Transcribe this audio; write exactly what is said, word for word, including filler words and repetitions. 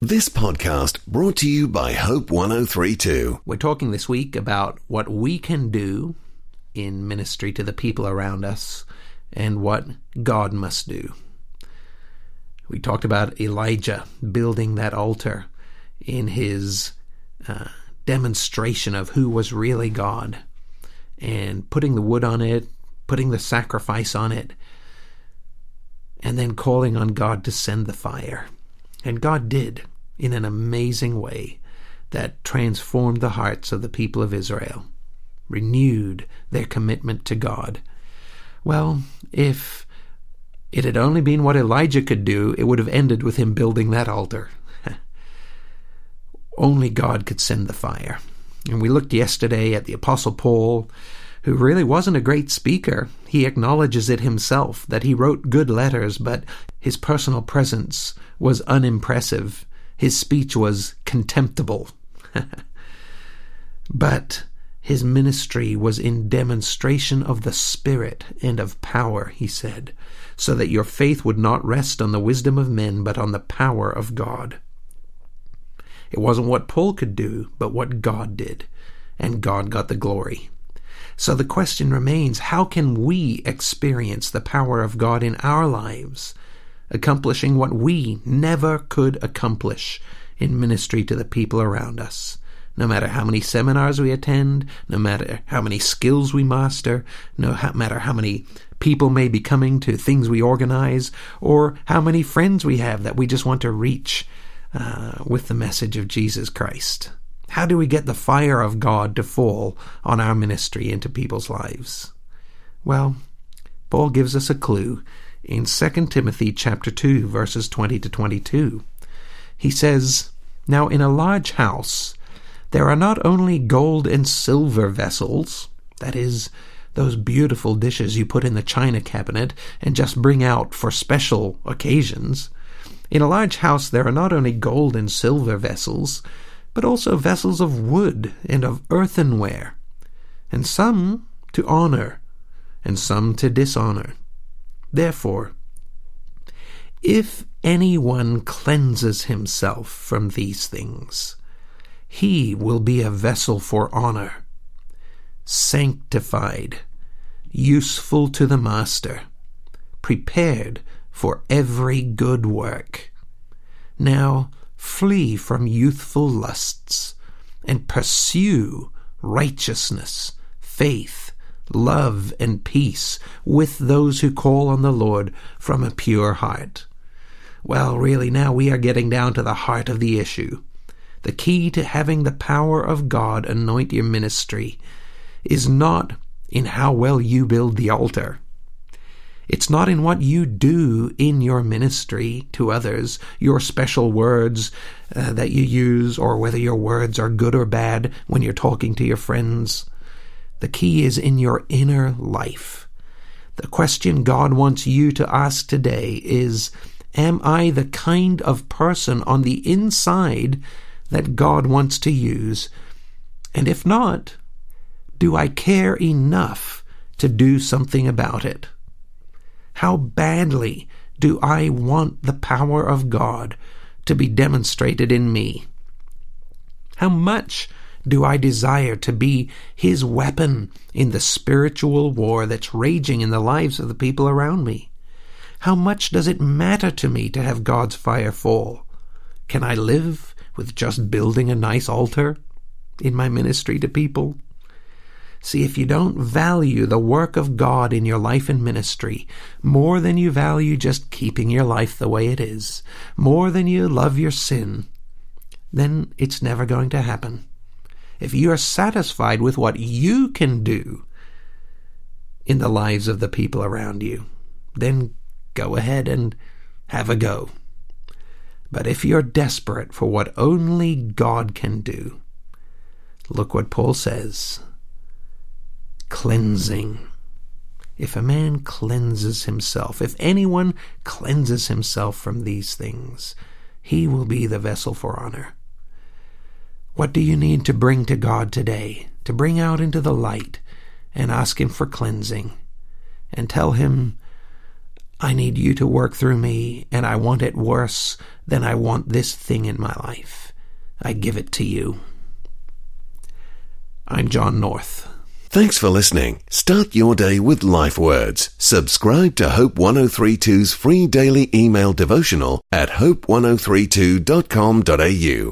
This podcast brought to you by Hope one oh three point two. We're talking this week about what we can do in ministry to the people around us and what God must do. We talked about Elijah building that altar in his uh, demonstration of who was really God, and putting the wood on it, putting the sacrifice on it, and then calling on God to send the fire. And God did, in an amazing way that transformed the hearts of the people of Israel, renewed their commitment to God. Well, if it had only been what Elijah could do, it would have ended with him building that altar. Only God could send the fire. And we looked yesterday at the Apostle Paul, who really wasn't a great speaker. He acknowledges it himself, that he wrote good letters, but his personal presence was unimpressive. His speech was contemptible. But his ministry was in demonstration of the Spirit and of power, he said, so that your faith would not rest on the wisdom of men, but on the power of God. It wasn't what Paul could do, but what God did, and God got the glory. So the question remains, how can we experience the power of God in our lives, accomplishing what we never could accomplish in ministry to the people around us? No matter how many seminars we attend, no matter how many skills we master, no matter how many people may be coming to things we organize, or how many friends we have that we just want to reach uh, with the message of Jesus Christ. How do we get the fire of God to fall on our ministry into people's lives? Well, Paul gives us a clue in Second Timothy chapter two, verses twenty to twenty-two. He says, "Now in a large house there are not only gold and silver vessels," that is, those beautiful dishes you put in the china cabinet and just bring out for special occasions. In a large house there are not only gold and silver vessels, but also vessels of wood and of earthenware, and some to honor, and some to dishonor. Therefore, if anyone cleanses himself from these things, he will be a vessel for honor, sanctified, useful to the master, prepared for every good work. Now flee from youthful lusts, and pursue righteousness, faith, love, and peace with those who call on the Lord from a pure heart. Well, really, now we are getting down to the heart of the issue. The key to having the power of God anoint your ministry is not in how well you build the altar. It's not in what you do in your ministry to others, your special words uh, that you use, or whether your words are good or bad when you're talking to your friends. The key is in your inner life. The question God wants you to ask today is, am I the kind of person on the inside that God wants to use? And if not, do I care enough to do something about it? How badly do I want the power of God to be demonstrated in me? How much do I desire to be His weapon in the spiritual war that's raging in the lives of the people around me? How much does it matter to me to have God's fire fall? Can I live with just building a nice altar in my ministry to people? See, if you don't value the work of God in your life and ministry more than you value just keeping your life the way it is, more than you love your sin, then it's never going to happen. If you are satisfied with what you can do in the lives of the people around you, then go ahead and have a go. But if you're desperate for what only God can do, look what Paul says. Cleansing. If a man cleanses himself, if anyone cleanses himself from these things, he will be the vessel for honor. What do you need to bring to God today, to bring out into the light and ask Him for cleansing? And tell Him, I need you to work through me, and I want it worse than I want this thing in my life. I give it to you. I'm John North. Thanks for listening. Start your day with Life Words. Subscribe to Hope ten thirty-two's free daily email devotional at hope ten thirty-two dot com dot a u.